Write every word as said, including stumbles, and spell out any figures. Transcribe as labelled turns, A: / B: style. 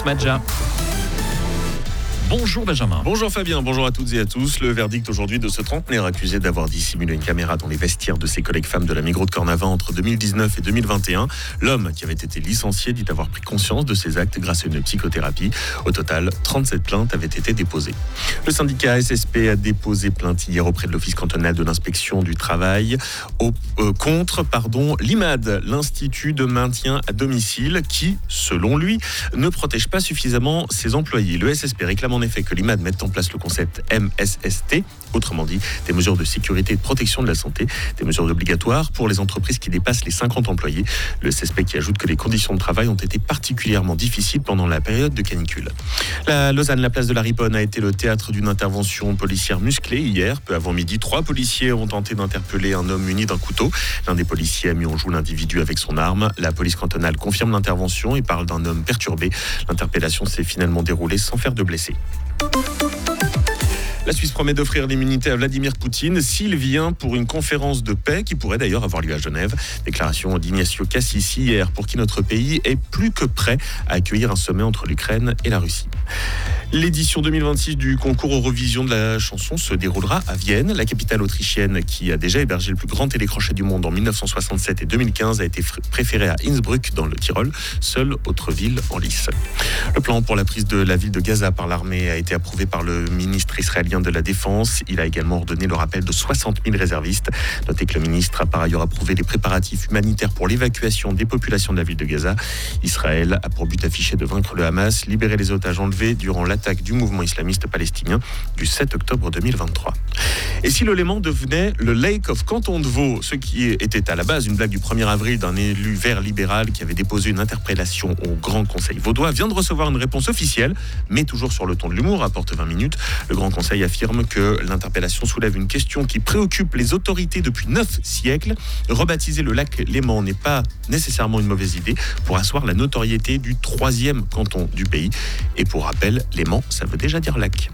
A: Agnès Madja. Bonjour Benjamin.
B: Bonjour Fabien, bonjour à toutes et à tous. Le verdict aujourd'hui de ce trentenaire accusé d'avoir dissimulé une caméra dans les vestiaires de ses collègues femmes de la Migros de Cornavin entre deux mille dix-neuf et deux mille vingt et un. L'homme qui avait été licencié dit avoir pris conscience de ses actes grâce à une psychothérapie. Au total, trente-sept plaintes avaient été déposées. Le syndicat S S P a déposé plainte hier auprès de l'Office cantonal de l'inspection du travail au, euh, contre pardon, l'I M A D, l'Institut de maintien à domicile, qui, selon lui, ne protège pas suffisamment ses employés. Le S S P réclame en effet que l'I M A D mette en place le concept M S S T, autrement dit des mesures de sécurité et de protection de la santé, des mesures obligatoires pour les entreprises qui dépassent les cinquante employés. Le S S P qui ajoute que les conditions de travail ont été particulièrement difficiles pendant la période de canicule. La Lausanne, la place de la Riponne, a été le théâtre d'une intervention policière musclée hier. Peu avant midi, trois policiers ont tenté d'interpeller un homme muni d'un couteau. L'un des policiers a mis en joue l'individu avec son arme. La police cantonale confirme l'intervention et parle d'un homme perturbé. L'interpellation s'est finalement déroulée sans faire de blessés. La Suisse promet d'offrir l'immunité à Vladimir Poutine s'il vient pour une conférence de paix qui pourrait d'ailleurs avoir lieu à Genève. Déclaration d'Ignacio Cassis hier, pour qui notre pays est plus que prêt à accueillir un sommet entre l'Ukraine et la Russie. L'édition deux mille vingt-six du concours Eurovision de la chanson se déroulera à Vienne. La capitale autrichienne, qui a déjà hébergé le plus grand télécrochet du monde en dix-neuf cent soixante-sept et deux mille quinze, a été préférée à Innsbruck dans le Tyrol, seule autre ville en lice. Le plan pour la prise de la ville de Gaza par l'armée a été approuvé par le ministre israélien de la Défense. Il a également ordonné le rappel de soixante mille réservistes. Notez que le ministre a par ailleurs approuvé les préparatifs humanitaires pour l'évacuation des populations de la ville de Gaza. Israël a pour but affiché de vaincre le Hamas, libérer les otages enlevés durant l'attaque du mouvement islamiste palestinien du sept octobre deux mille vingt-trois. Et si le Léman devenait le Lake of Canton de Vaud, ce qui était à la base une blague du premier avril d'un élu vert libéral qui avait déposé une interpellation au Grand Conseil vaudois, vient de recevoir une réponse officielle, mais toujours sur le ton de l'humour, rapporte vingt minutes. Le Grand Conseil affirme que l'interpellation soulève une question qui préoccupe les autorités depuis neuf siècles. Rebaptiser le lac Léman n'est pas nécessairement une mauvaise idée pour asseoir la notoriété du troisième canton du pays. Et pour rappel, Léman, ça veut déjà dire lac.